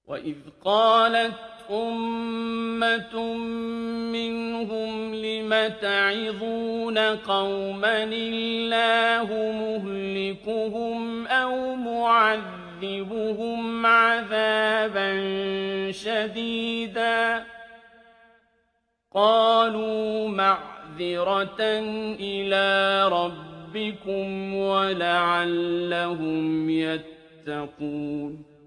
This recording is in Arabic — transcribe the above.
وَإِذْ قَالَتْ أُمَّةٌ مِّنْهُمْ لِمَ تَعِظُونَ قَوْمًا اللَّهُ مُهْلِكُهُمْ أَوْ مُعَذِّبُهُمْ عَذَابًا شَدِيدًا ۖ قَالُوا مَعْذِرَةً إِلَىٰ رَبِّكُمْ وَلَعَلَّهُمْ يَتَّقُونَ